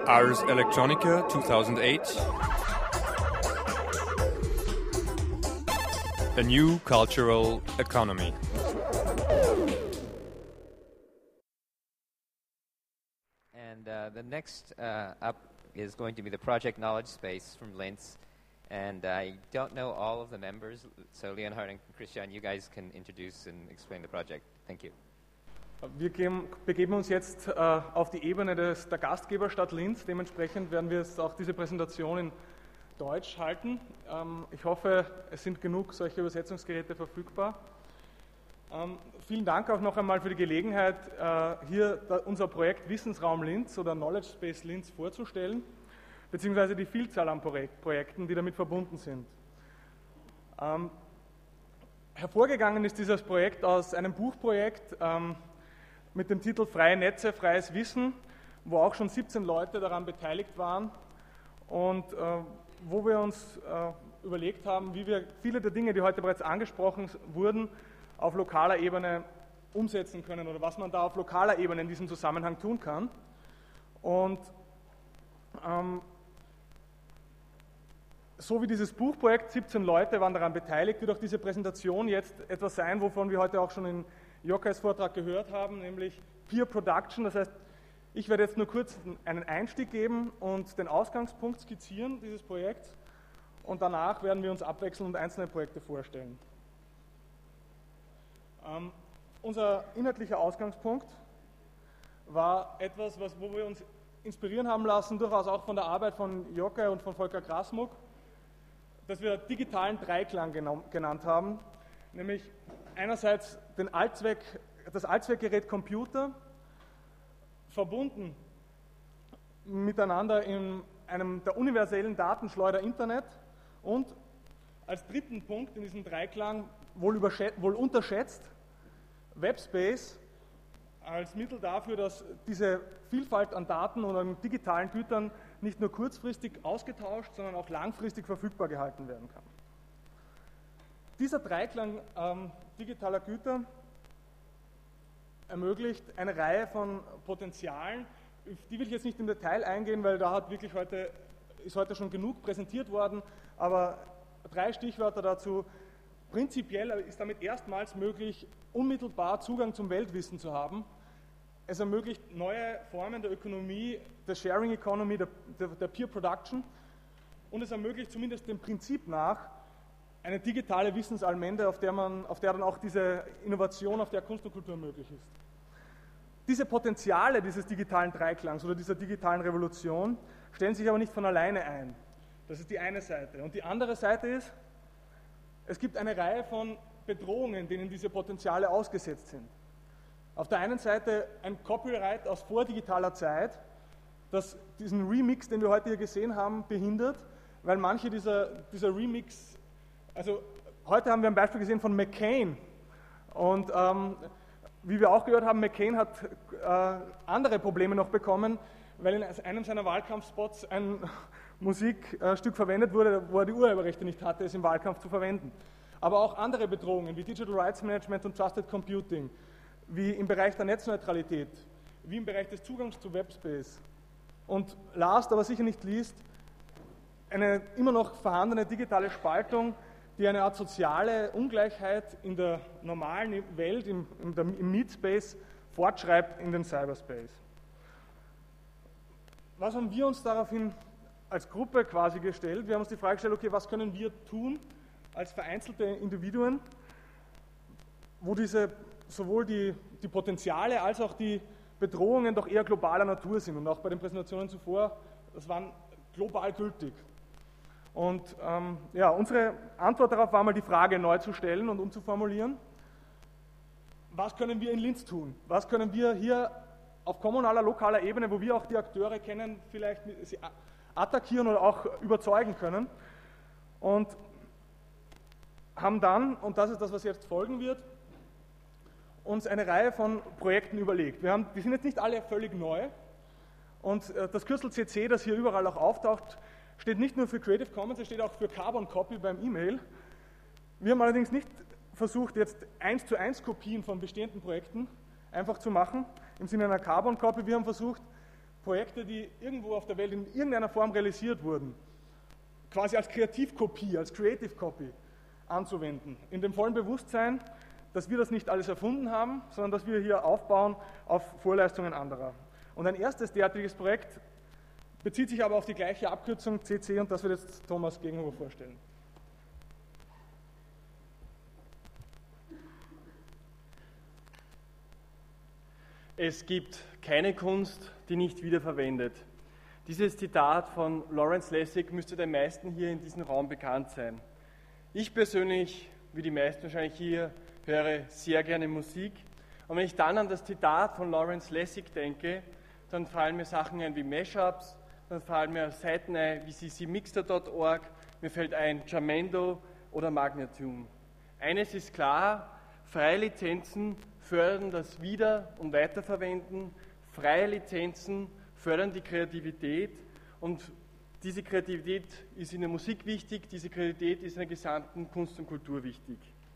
Ars Electronica 2008. A New Cultural Economy. And the next up is going to be the Project Knowledge Space from Linz. And I don't know all of the members, so Leonhard and Christian, you guys can introduce and explain the project. Thank you. Wir begeben uns jetzt auf die Ebene der Gastgeberstadt Linz. Dementsprechend werden wir auch diese Präsentation in Deutsch halten. Ich hoffe, es sind genug solche Übersetzungsgeräte verfügbar. Vielen Dank auch noch einmal für die Gelegenheit, hier unser Projekt Wissensraum Linz oder Knowledge Space Linz vorzustellen, beziehungsweise die Vielzahl an Projekten, die damit verbunden sind. Hervorgegangen ist dieses Projekt aus einem Buchprojekt mit dem Titel Freie Netze, freies Wissen, wo auch schon 17 Leute daran beteiligt waren und wo wir uns überlegt haben, wie wir viele der Dinge, die heute bereits angesprochen wurden, auf lokaler Ebene umsetzen können oder was man da auf lokaler Ebene in diesem Zusammenhang tun kann. Und so wie dieses Buchprojekt, 17 Leute waren daran beteiligt, wird auch diese Präsentation jetzt etwas sein, wovon wir heute auch schon in Jokkais Vortrag gehört haben, nämlich Peer Production. Das heißt, ich werde jetzt nur kurz einen Einstieg geben und den Ausgangspunkt skizzieren dieses Projekts und danach werden wir uns abwechseln und einzelne Projekte vorstellen. Unser inhaltlicher Ausgangspunkt war etwas, wo wir uns inspirieren haben lassen, durchaus auch von der Arbeit von Jokkai und von Volker Krasmuck, das wir digitalen Dreiklang genannt haben, nämlich einerseits das Allzweckgerät Computer, verbunden miteinander in einem der universellen Datenschleuder Internet und als dritten Punkt in diesem Dreiklang wohl unterschätzt Webspace als Mittel dafür, dass diese Vielfalt an Daten und an digitalen Gütern nicht nur kurzfristig ausgetauscht, sondern auch langfristig verfügbar gehalten werden kann. Dieser Dreiklang digitaler Güter ermöglicht eine Reihe von Potenzialen, auf die will ich jetzt nicht im Detail eingehen, weil da ist heute schon genug präsentiert worden, aber 3 Stichwörter dazu. Prinzipiell ist damit erstmals möglich, unmittelbar Zugang zum Weltwissen zu haben. Es ermöglicht neue Formen der Ökonomie, der Sharing Economy, der Peer Production und es ermöglicht zumindest dem Prinzip nach eine digitale Wissensallmende, auf der dann auch diese Innovation, auf der Kunst und Kultur möglich ist. Diese Potenziale dieses digitalen Dreiklangs oder dieser digitalen Revolution stellen sich aber nicht von alleine ein. Das ist die eine Seite. Und die andere Seite ist, es gibt eine Reihe von Bedrohungen, denen diese Potenziale ausgesetzt sind. Auf der einen Seite ein Copyright aus vordigitaler Zeit, das diesen Remix, den wir heute hier gesehen haben, behindert, weil manche dieser Remix, also heute haben wir ein Beispiel gesehen von McCain und wie wir auch gehört haben, McCain hat andere Probleme noch bekommen, weil in einem seiner Wahlkampfspots ein Musikstück verwendet wurde, wo er die Urheberrechte nicht hatte, es im Wahlkampf zu verwenden. Aber auch andere Bedrohungen wie Digital Rights Management und Trusted Computing, wie im Bereich der Netzneutralität, wie im Bereich des Zugangs zu Webspace. Und last, aber sicher nicht least, eine immer noch vorhandene digitale Spaltung, die eine Art soziale Ungleichheit in der normalen Welt, im Meetspace, fortschreibt in den Cyberspace. Was haben wir uns daraufhin als Gruppe quasi gestellt? Wir haben uns die Frage gestellt, okay, was können wir tun als vereinzelte Individuen, wo sowohl die Potenziale als auch die Bedrohungen doch eher globaler Natur sind und auch bei den Präsentationen zuvor, das waren global gültig. Und unsere Antwort darauf war mal die Frage neu zu stellen und umzuformulieren. Was können wir in Linz tun? Was können wir hier auf kommunaler, lokaler Ebene, wo wir auch die Akteure kennen, vielleicht sie attackieren oder auch überzeugen können? Und haben dann, und das ist das, was jetzt folgen wird, uns eine Reihe von Projekten überlegt. Die sind jetzt nicht alle völlig neu und das Kürzel CC, das hier überall auch auftaucht, steht nicht nur für Creative Commons, es steht auch für Carbon Copy beim E-Mail. Wir haben allerdings nicht versucht, jetzt 1:1 Kopien von bestehenden Projekten einfach zu machen, im Sinne einer Carbon Copy. Wir haben versucht, Projekte, die irgendwo auf der Welt in irgendeiner Form realisiert wurden, quasi als Kreativkopie, als Creative Copy anzuwenden. In dem vollen Bewusstsein, dass wir das nicht alles erfunden haben, sondern dass wir hier aufbauen auf Vorleistungen anderer. Und ein erstes derartiges Projekt bezieht sich aber auf die gleiche Abkürzung CC und das wird jetzt Thomas Gegenhuber vorstellen. Es gibt keine Kunst, die nicht wiederverwendet. Dieses Zitat von Lawrence Lessig müsste den meisten hier in diesem Raum bekannt sein. Ich persönlich, wie die meisten wahrscheinlich hier, höre sehr gerne Musik. Und wenn ich dann an das Zitat von Lawrence Lessig denke, dann fallen mir Sachen ein wie Mashups, dann fallen mir Seiten ein wie ccmixter.org, mir fällt ein Jamendo oder Magnatune. Eines ist klar, freie Lizenzen fördern das Wieder- und Weiterverwenden, freie Lizenzen fördern die Kreativität und diese Kreativität ist in der Musik wichtig, diese Kreativität ist in der gesamten Kunst und Kultur wichtig.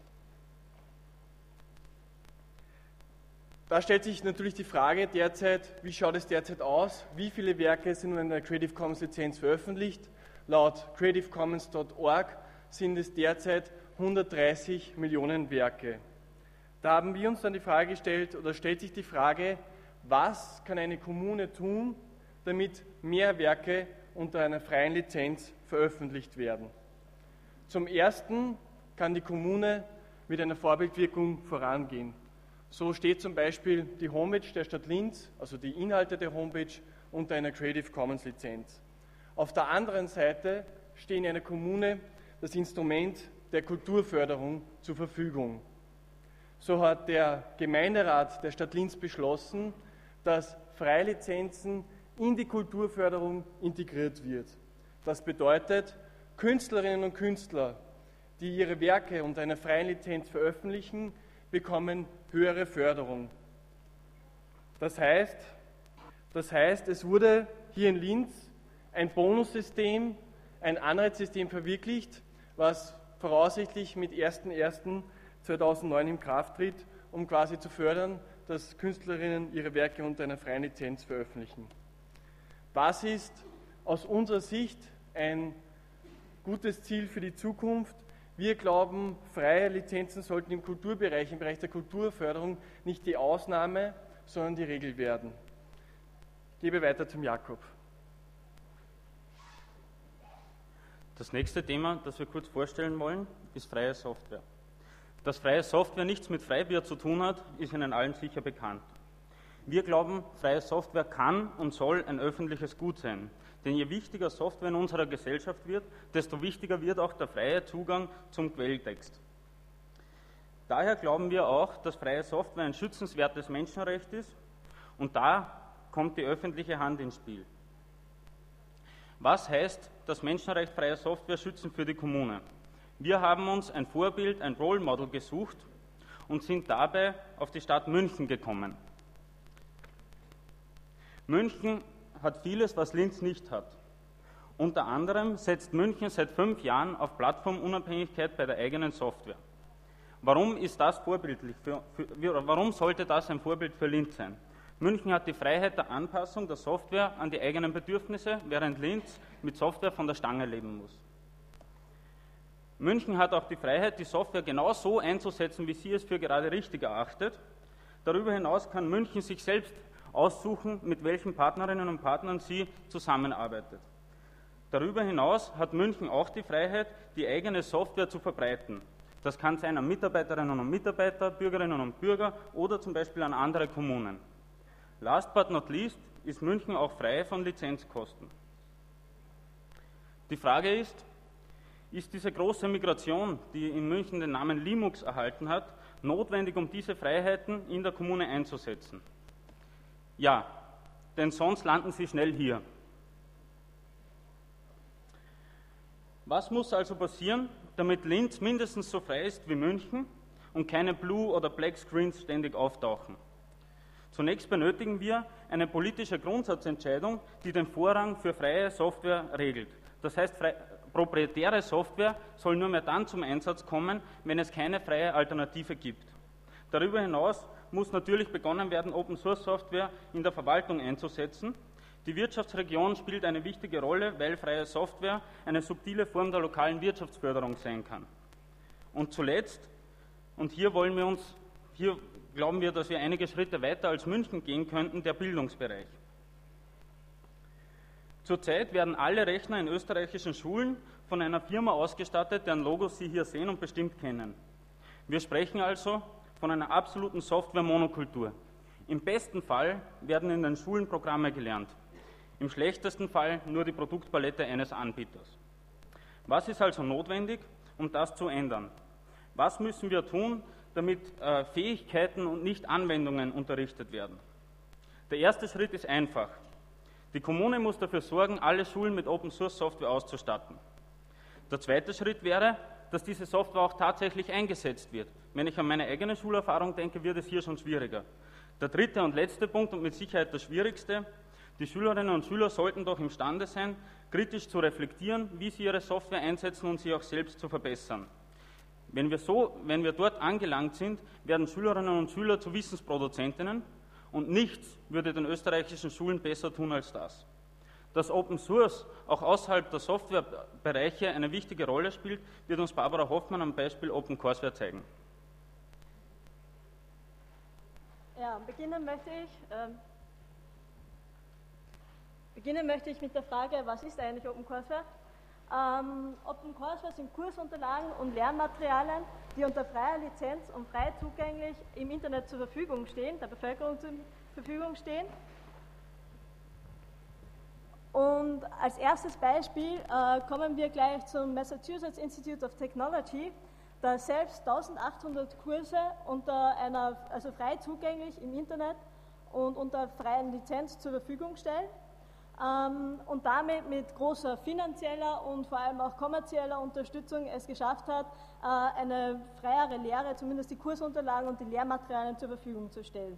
Da stellt sich natürlich die Frage derzeit, wie schaut es derzeit aus? Wie viele Werke sind in der Creative Commons Lizenz veröffentlicht? Laut creativecommons.org sind es derzeit 130 Millionen Werke. Da haben wir uns dann die Frage gestellt, oder stellt sich die Frage, was kann eine Kommune tun, damit mehr Werke unter einer freien Lizenz veröffentlicht werden? Zum Ersten kann die Kommune mit einer Vorbildwirkung vorangehen. So steht zum Beispiel die Homepage der Stadt Linz, also die Inhalte der Homepage, unter einer Creative Commons Lizenz. Auf der anderen Seite steht in einer Kommune das Instrument der Kulturförderung zur Verfügung. So hat der Gemeinderat der Stadt Linz beschlossen, dass Freilizenzen in die Kulturförderung integriert wird. Das bedeutet, Künstlerinnen und Künstler, die ihre Werke unter einer freien Lizenz veröffentlichen, bekommen höhere Förderung. Das heißt, es wurde hier in Linz ein Bonussystem, ein Anreizsystem verwirklicht, was voraussichtlich mit 01.01.2009 in Kraft tritt, um quasi zu fördern, dass Künstlerinnen ihre Werke unter einer freien Lizenz veröffentlichen. Was ist aus unserer Sicht ein gutes Ziel für die Zukunft? Wir glauben, freie Lizenzen sollten im Kulturbereich, im Bereich der Kulturförderung nicht die Ausnahme, sondern die Regel werden. Ich gebe weiter zum Jakob. Das nächste Thema, das wir kurz vorstellen wollen, ist freie Software. Dass freie Software nichts mit Freibier zu tun hat, ist Ihnen allen sicher bekannt. Wir glauben, freie Software kann und soll ein öffentliches Gut sein. Denn je wichtiger Software in unserer Gesellschaft wird, desto wichtiger wird auch der freie Zugang zum Quelltext. Daher glauben wir auch, dass freie Software ein schützenswertes Menschenrecht ist und da kommt die öffentliche Hand ins Spiel. Was heißt das Menschenrecht freie Software schützen für die Kommune? Wir haben uns ein Vorbild, ein Role Model gesucht und sind dabei auf die Stadt München gekommen. München hat vieles, was Linz nicht hat. Unter anderem setzt München seit 5 Jahren auf Plattformunabhängigkeit bei der eigenen Software. Warum ist das vorbildlich? Warum sollte das ein Vorbild für Linz sein? München hat die Freiheit der Anpassung der Software an die eigenen Bedürfnisse, während Linz mit Software von der Stange leben muss. München hat auch die Freiheit, die Software genau so einzusetzen, wie sie es für gerade richtig erachtet. Darüber hinaus kann München sich selbst aussuchen, mit welchen Partnerinnen und Partnern sie zusammenarbeitet. Darüber hinaus hat München auch die Freiheit, die eigene Software zu verbreiten. Das kann sein an Mitarbeiterinnen und Mitarbeiter, Bürgerinnen und Bürger oder zum Beispiel an andere Kommunen. Last but not least ist München auch frei von Lizenzkosten. Die Frage ist diese große Migration, die in München den Namen Linux erhalten hat, notwendig, um diese Freiheiten in der Kommune einzusetzen? Ja, denn sonst landen sie schnell hier. Was muss also passieren, damit Linz mindestens so frei ist wie München und keine Blue- oder Black Screens ständig auftauchen? Zunächst benötigen wir eine politische Grundsatzentscheidung, die den Vorrang für freie Software regelt. Das heißt, proprietäre Software soll nur mehr dann zum Einsatz kommen, wenn es keine freie Alternative gibt. Darüber hinaus muss natürlich begonnen werden, Open-Source-Software in der Verwaltung einzusetzen. Die Wirtschaftsregion spielt eine wichtige Rolle, weil freie Software eine subtile Form der lokalen Wirtschaftsförderung sein kann. Und zuletzt, und hier glauben wir, dass wir einige Schritte weiter als München gehen könnten, der Bildungsbereich. Zurzeit werden alle Rechner in österreichischen Schulen von einer Firma ausgestattet, deren Logo Sie hier sehen und bestimmt kennen. Wir sprechen also von einer absoluten Software-Monokultur. Im besten Fall werden in den Schulen Programme gelernt, im schlechtesten Fall nur die Produktpalette eines Anbieters. Was ist also notwendig, um das zu ändern? Was müssen wir tun, damit Fähigkeiten und nicht Anwendungen unterrichtet werden? Der erste Schritt ist einfach. Die Kommune muss dafür sorgen, alle Schulen mit Open-Source-Software auszustatten. Der zweite Schritt wäre, dass diese Software auch tatsächlich eingesetzt wird. Wenn ich an meine eigene Schulerfahrung denke, wird es hier schon schwieriger. Der dritte und letzte Punkt und mit Sicherheit der schwierigste: Die Schülerinnen und Schüler sollten doch imstande sein, kritisch zu reflektieren, wie sie ihre Software einsetzen und sie auch selbst zu verbessern. Wenn wir dort angelangt sind, werden Schülerinnen und Schüler zu Wissensproduzentinnen und nichts würde den österreichischen Schulen besser tun als das. Dass Open Source auch außerhalb der Softwarebereiche eine wichtige Rolle spielt, wird uns Barbara Hoffmann am Beispiel OpenCourseWare zeigen. Ja, beginnen möchte ich mit der Frage, was ist eigentlich OpenCourseWare? OpenCourseWare sind Kursunterlagen und Lernmaterialien, die unter freier Lizenz und frei zugänglich im Internet zur Verfügung stehen, der Bevölkerung zur Verfügung stehen. Und als erstes Beispiel kommen wir gleich zum Massachusetts Institute of Technology, das selbst 1800 Kurse also frei zugänglich im Internet und unter freier Lizenz zur Verfügung stellt. Und damit mit großer finanzieller und vor allem auch kommerzieller Unterstützung es geschafft hat, eine freiere Lehre, zumindest die Kursunterlagen und die Lehrmaterialien zur Verfügung zu stellen.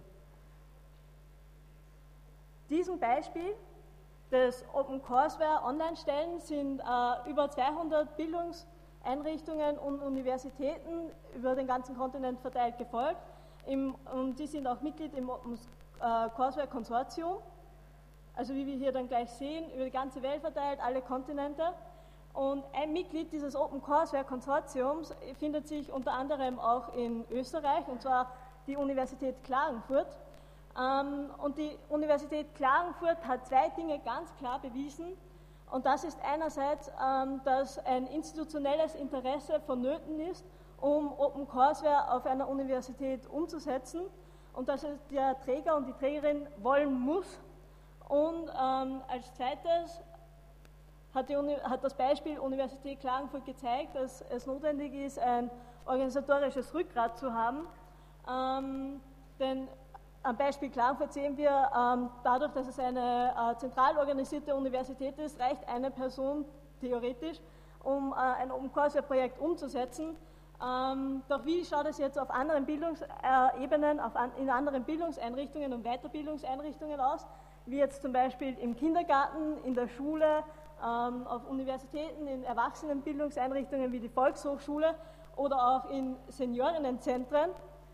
Diesem Beispiel des OpenCourseWare Online-Stellen sind über 200 Bildungseinrichtungen und Universitäten über den ganzen Kontinent verteilt gefolgt. Und die sind auch Mitglied im OpenCourseWare Konsortium. Also wie wir hier dann gleich sehen, über die ganze Welt verteilt, alle Kontinente. Und ein Mitglied dieses OpenCourseWare-Konsortiums findet sich unter anderem auch in Österreich, und zwar die Universität Klagenfurt. Und die Universität Klagenfurt hat zwei Dinge ganz klar bewiesen. Und das ist einerseits, dass ein institutionelles Interesse vonnöten ist, um OpenCourseWare auf einer Universität umzusetzen, und dass es der Träger und die Trägerin wollen muss. Und als zweites hat das Beispiel Universität Klagenfurt gezeigt, dass es notwendig ist, ein organisatorisches Rückgrat zu haben. Denn am Beispiel Klagenfurt sehen wir, dadurch, dass es eine zentral organisierte Universität ist, reicht eine Person theoretisch, um ein OpenCourseWare-Projekt umzusetzen. Doch wie schaut es jetzt auf anderen Bildungsebenen, in anderen Bildungseinrichtungen und Weiterbildungseinrichtungen aus? Wie jetzt zum Beispiel im Kindergarten, in der Schule, auf Universitäten, in Erwachsenenbildungseinrichtungen wie die Volkshochschule oder auch in Seniorinnenzentren.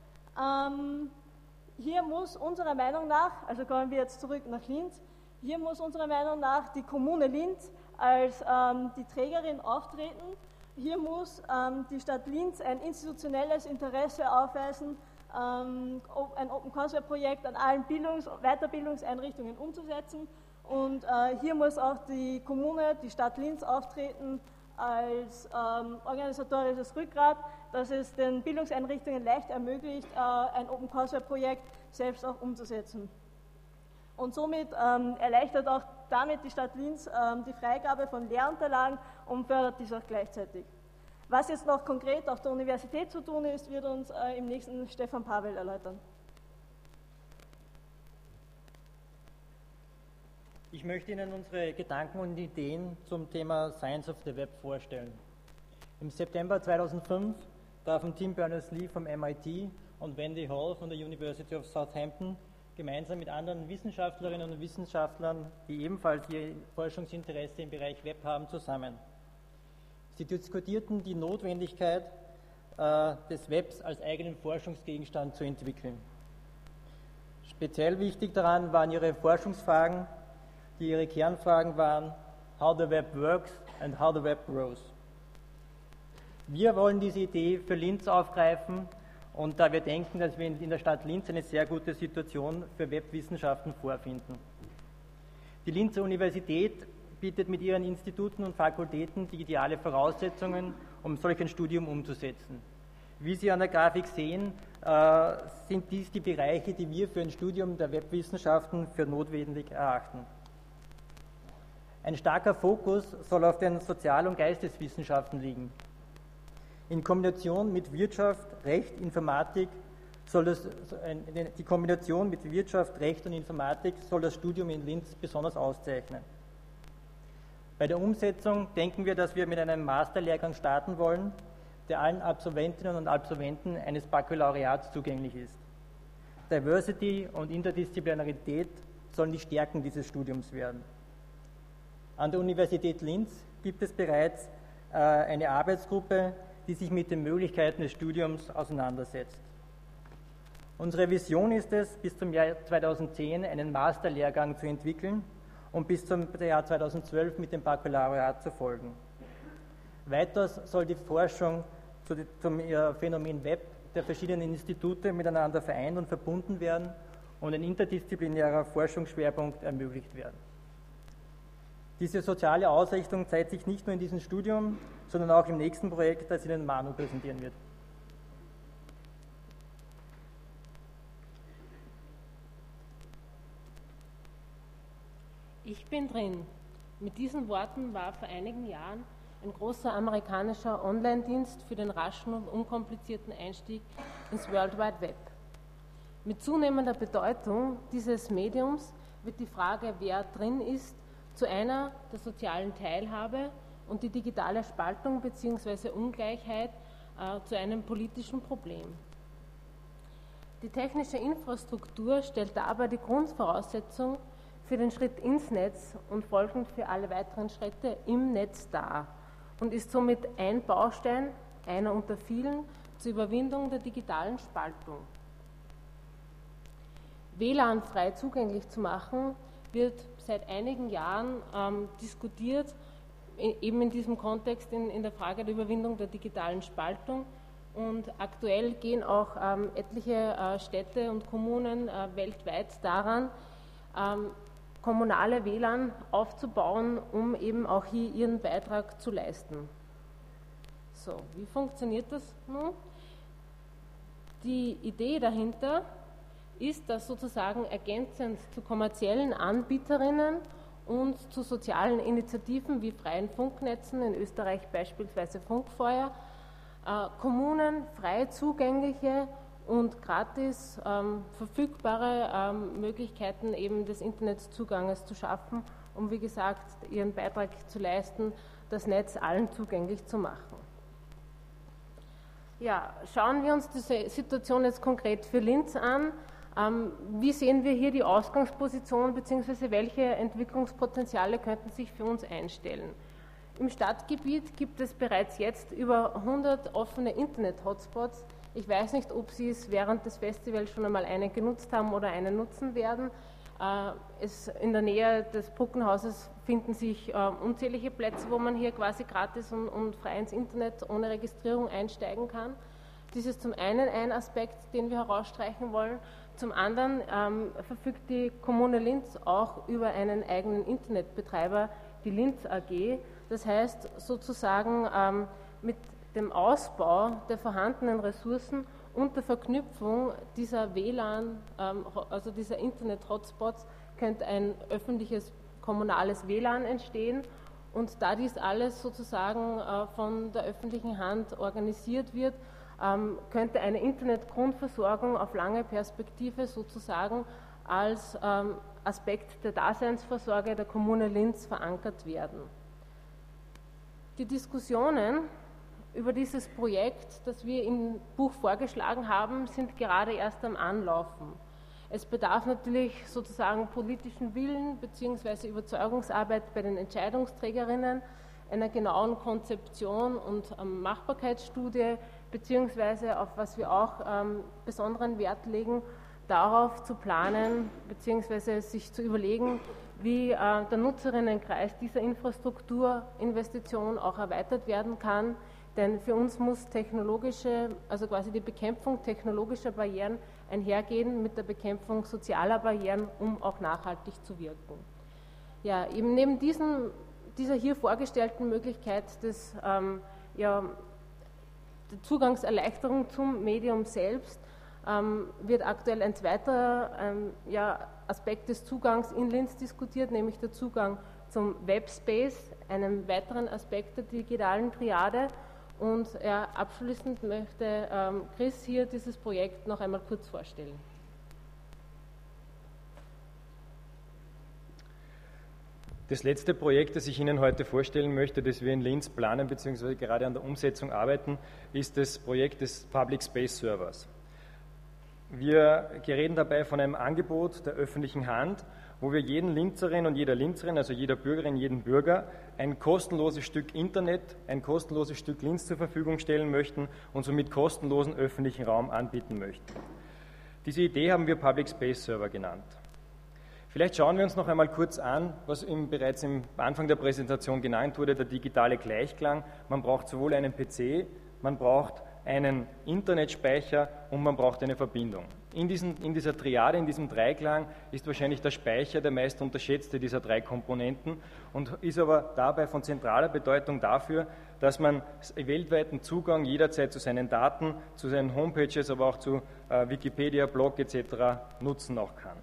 Hier muss unserer Meinung nach, also kommen wir jetzt zurück nach Linz, hier muss unserer Meinung nach die Kommune Linz als die Trägerin auftreten. Hier muss die Stadt Linz ein institutionelles Interesse aufweisen, ein OpenCourseWare-Projekt an allen Weiterbildungseinrichtungen umzusetzen. Und hier muss auch die Kommune, die Stadt Linz auftreten als organisatorisches Rückgrat, dass es den Bildungseinrichtungen leicht ermöglicht, ein OpenCourseWare-Projekt selbst auch umzusetzen. Und somit erleichtert auch damit die Stadt Linz die Freigabe von Lehrunterlagen und fördert dies auch gleichzeitig. Was jetzt noch konkret auf der Universität zu tun ist, wird uns im nächsten Stefan Pavel erläutern. Ich möchte Ihnen unsere Gedanken und Ideen zum Thema Science of the Web vorstellen. Im September 2005 trafen Tim Berners-Lee vom MIT und Wendy Hall von der University of Southampton gemeinsam mit anderen Wissenschaftlerinnen und Wissenschaftlern, die ebenfalls ihr Forschungsinteresse im Bereich Web haben, zusammen. Sie diskutierten die Notwendigkeit, des Webs als eigenen Forschungsgegenstand zu entwickeln. Speziell wichtig daran waren ihre Forschungsfragen, die ihre Kernfragen waren: How the Web works and how the Web grows. Wir wollen diese Idee für Linz aufgreifen, und da wir denken, dass wir in der Stadt Linz eine sehr gute Situation für Webwissenschaften vorfinden. Die Linzer Universität bietet mit ihren Instituten und Fakultäten die ideale Voraussetzungen, um solch ein Studium umzusetzen. Wie Sie an der Grafik sehen, sind dies die Bereiche, die wir für ein Studium der Webwissenschaften für notwendig erachten. Ein starker Fokus soll auf den Sozial- und Geisteswissenschaften liegen. In Kombination mit Wirtschaft, Recht, Informatik die Kombination mit Wirtschaft, Recht und Informatik soll das Studium in Linz besonders auszeichnen. Bei der Umsetzung denken wir, dass wir mit einem Masterlehrgang starten wollen, der allen Absolventinnen und Absolventen eines Baccalaureats zugänglich ist. Diversity und Interdisziplinarität sollen die Stärken dieses Studiums werden. An der Universität Linz gibt es bereits eine Arbeitsgruppe, die sich mit den Möglichkeiten des Studiums auseinandersetzt. Unsere Vision ist es, bis zum Jahr 2010 einen Masterlehrgang zu entwickeln und bis zum Jahr 2012 mit dem Baccalaureat zu folgen. Weiters soll die Forschung zum Phänomen Web der verschiedenen Institute miteinander vereint und verbunden werden und ein interdisziplinärer Forschungsschwerpunkt ermöglicht werden. Diese soziale Ausrichtung zeigt sich nicht nur in diesem Studium, sondern auch im nächsten Projekt, das Ihnen Manu präsentieren wird. Ich bin drin. Mit diesen Worten war vor einigen Jahren ein großer amerikanischer Online-Dienst für den raschen und unkomplizierten Einstieg ins World Wide Web. Mit zunehmender Bedeutung dieses Mediums wird die Frage, wer drin ist, zu einer der sozialen Teilhabe und die digitale Spaltung bzw. Ungleichheit zu einem politischen Problem. Die technische Infrastruktur stellt dabei die Grundvoraussetzung für den Schritt ins Netz und folgend für alle weiteren Schritte im Netz dar und ist somit ein Baustein, einer unter vielen, zur Überwindung der digitalen Spaltung. WLAN frei zugänglich zu machen, wird seit einigen Jahren diskutiert, eben in diesem Kontext in der Frage der Überwindung der digitalen Spaltung. Und aktuell gehen auch etliche Städte und Kommunen weltweit daran, kommunale WLAN aufzubauen, um eben auch hier ihren Beitrag zu leisten. So, wie funktioniert das nun? Die Idee dahinter ist, dass sozusagen ergänzend zu kommerziellen Anbieterinnen und zu sozialen Initiativen wie freien Funknetzen, in Österreich beispielsweise Funkfeuer, Kommunen frei zugängliche und gratis verfügbare Möglichkeiten eben des Internetzuganges zu schaffen, um wie gesagt ihren Beitrag zu leisten, das Netz allen zugänglich zu machen. Ja, schauen wir uns diese Situation jetzt konkret für Linz an. Wie sehen wir hier die Ausgangsposition bzw. welche Entwicklungspotenziale könnten sich für uns einstellen? Im Stadtgebiet gibt es bereits jetzt über 100 offene Internet-Hotspots. Ich weiß nicht, ob Sie es während des Festivals schon einmal einen genutzt haben oder einen nutzen werden. In der Nähe des Brückenhauses finden sich unzählige Plätze, wo man hier quasi gratis und frei ins Internet ohne Registrierung einsteigen kann. Dies ist zum einen ein Aspekt, den wir herausstreichen wollen. Zum anderen verfügt die Kommune Linz auch über einen eigenen Internetbetreiber, die Linz AG. Das heißt sozusagen mit dem Ausbau der vorhandenen Ressourcen und der Verknüpfung dieser WLAN, also dieser Internet-Hotspots, könnte ein öffentliches kommunales WLAN entstehen. Und da dies alles sozusagen von der öffentlichen Hand organisiert wird, könnte eine Internetgrundversorgung auf lange Perspektive sozusagen als Aspekt der Daseinsvorsorge der Kommune Linz verankert werden. Die Diskussionen über dieses Projekt, das wir im Buch vorgeschlagen haben, sind gerade erst am Anlaufen. Es bedarf natürlich sozusagen politischen Willen bzw. Überzeugungsarbeit bei den Entscheidungsträgerinnen, einer genauen Konzeption und Machbarkeitsstudie, beziehungsweise auf was wir auch besonderen Wert legen, darauf zu planen, beziehungsweise sich zu überlegen, wie der Nutzerinnenkreis dieser Infrastrukturinvestition auch erweitert werden kann. Denn für uns muss also quasi die Bekämpfung technologischer Barrieren einhergehen mit der Bekämpfung sozialer Barrieren, um auch nachhaltig zu wirken. Ja, eben neben dieser hier vorgestellten Möglichkeit der Zugangserleichterung zum Medium selbst wird aktuell ein zweiter Aspekt des Zugangs in Linz diskutiert, nämlich der Zugang zum Webspace, einem weiteren Aspekt der digitalen Triade. Und abschließend möchte Chris hier dieses Projekt noch einmal kurz vorstellen. Das letzte Projekt, das ich Ihnen heute vorstellen möchte, das wir in Linz planen bzw. gerade an der Umsetzung arbeiten, ist das Projekt des Public Space Servers. Wir reden dabei von einem Angebot der öffentlichen Hand, wo wir jeden Linzerin und jeder Linzerin, also jeder Bürgerin, jedem Bürger, ein kostenloses Stück Internet, ein kostenloses Stück Linz zur Verfügung stellen möchten und somit kostenlosen öffentlichen Raum anbieten möchten. Diese Idee haben wir Public Space Server genannt. Vielleicht schauen wir uns noch einmal kurz an, was bereits am Anfang der Präsentation genannt wurde, der digitale Gleichklang. Man braucht sowohl einen PC, man braucht einen Internetspeicher und man braucht eine Verbindung. In dieser Triade, in diesem Dreiklang ist wahrscheinlich der Speicher der meist unterschätzte dieser drei Komponenten und ist aber dabei von zentraler Bedeutung dafür, dass man weltweiten Zugang jederzeit zu seinen Daten, zu seinen Homepages, aber auch zu Wikipedia, Blog etc. nutzen auch kann.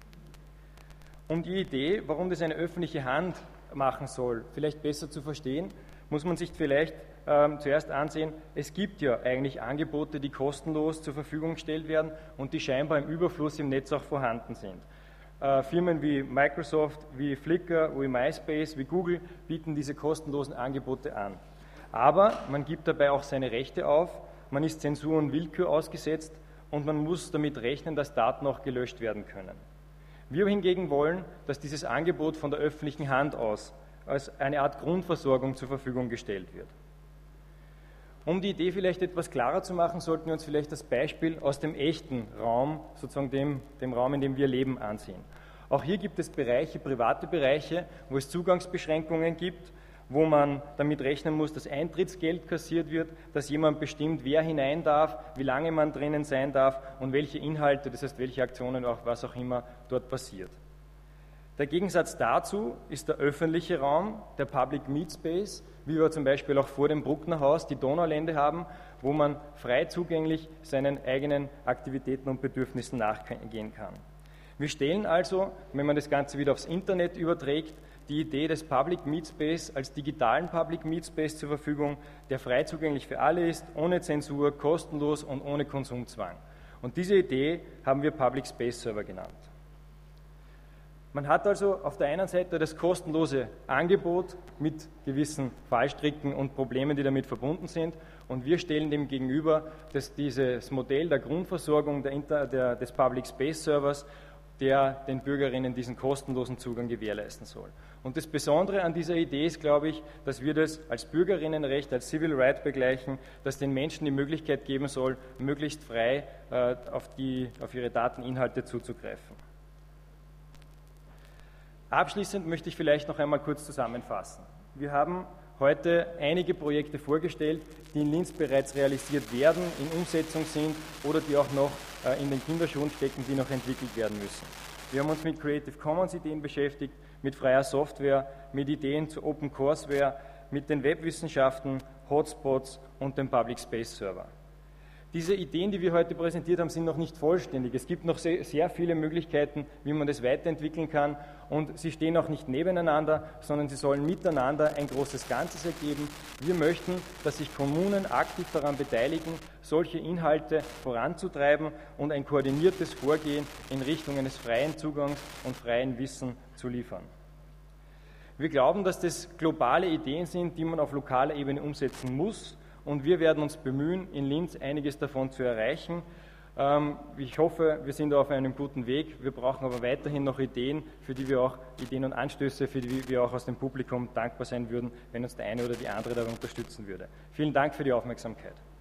Um die Idee, warum das eine öffentliche Hand machen soll, vielleicht besser zu verstehen, muss man sich vielleicht zuerst ansehen, es gibt ja eigentlich Angebote, die kostenlos zur Verfügung gestellt werden und die scheinbar im Überfluss im Netz auch vorhanden sind. Firmen wie Microsoft, wie Flickr, wie MySpace, wie Google bieten diese kostenlosen Angebote an. Aber man gibt dabei auch seine Rechte auf, man ist Zensur und Willkür ausgesetzt und man muss damit rechnen, dass Daten auch gelöscht werden können. Wir hingegen wollen, dass dieses Angebot von der öffentlichen Hand aus als eine Art Grundversorgung zur Verfügung gestellt wird. Um die Idee vielleicht etwas klarer zu machen, sollten wir uns vielleicht das Beispiel aus dem echten Raum, sozusagen dem Raum, in dem wir leben, ansehen. Auch hier gibt es Bereiche, private Bereiche, wo es Zugangsbeschränkungen gibt, wo man damit rechnen muss, dass Eintrittsgeld kassiert wird, dass jemand bestimmt, wer hinein darf, wie lange man drinnen sein darf und welche Inhalte, das heißt welche Aktionen, auch was auch immer dort passiert. Der Gegensatz dazu ist der öffentliche Raum, der Public Meet Space, wie wir zum Beispiel auch vor dem Bruckner Haus die Donaulände haben, wo man frei zugänglich seinen eigenen Aktivitäten und Bedürfnissen nachgehen kann. Wir stellen also, wenn man das Ganze wieder aufs Internet überträgt, die Idee des Public Meet Space als digitalen Public Meet Space zur Verfügung, der frei zugänglich für alle ist, ohne Zensur, kostenlos und ohne Konsumzwang. Und diese Idee haben wir Public Space Server genannt. Man hat also auf der einen Seite das kostenlose Angebot mit gewissen Fallstricken und Problemen, die damit verbunden sind, und wir stellen dem gegenüber dieses Modell der Grundversorgung des Public Space Servers, der den Bürgerinnen diesen kostenlosen Zugang gewährleisten soll. Und das Besondere an dieser Idee ist, glaube ich, dass wir das als Bürgerinnenrecht, als Civil Right begleichen, dass den Menschen die Möglichkeit geben soll, möglichst frei auf ihre Dateninhalte zuzugreifen. Abschließend möchte ich vielleicht noch einmal kurz zusammenfassen. Wir haben heute einige Projekte vorgestellt, die in Linz bereits realisiert werden, in Umsetzung sind oder die auch noch in den Kinderschuhen stecken, die noch entwickelt werden müssen. Wir haben uns mit Creative Commons Ideen beschäftigt, mit freier Software, mit Ideen zu Open Courseware, mit den Webwissenschaften, Hotspots und dem Public Space Server. Diese Ideen, die wir heute präsentiert haben, sind noch nicht vollständig. Es gibt noch sehr viele Möglichkeiten, wie man das weiterentwickeln kann, und sie stehen auch nicht nebeneinander, sondern sie sollen miteinander ein großes Ganzes ergeben. Wir möchten, dass sich Kommunen aktiv daran beteiligen, solche Inhalte voranzutreiben und ein koordiniertes Vorgehen in Richtung eines freien Zugangs und freien Wissen zu liefern. Wir glauben, dass das globale Ideen sind, die man auf lokaler Ebene umsetzen muss. Und wir werden uns bemühen, in Linz einiges davon zu erreichen. Ich hoffe, wir sind auf einem guten Weg. Wir brauchen aber weiterhin noch Ideen, Ideen und Anstöße, für die wir auch aus dem Publikum dankbar sein würden, wenn uns der eine oder die andere dabei unterstützen würde. Vielen Dank für die Aufmerksamkeit.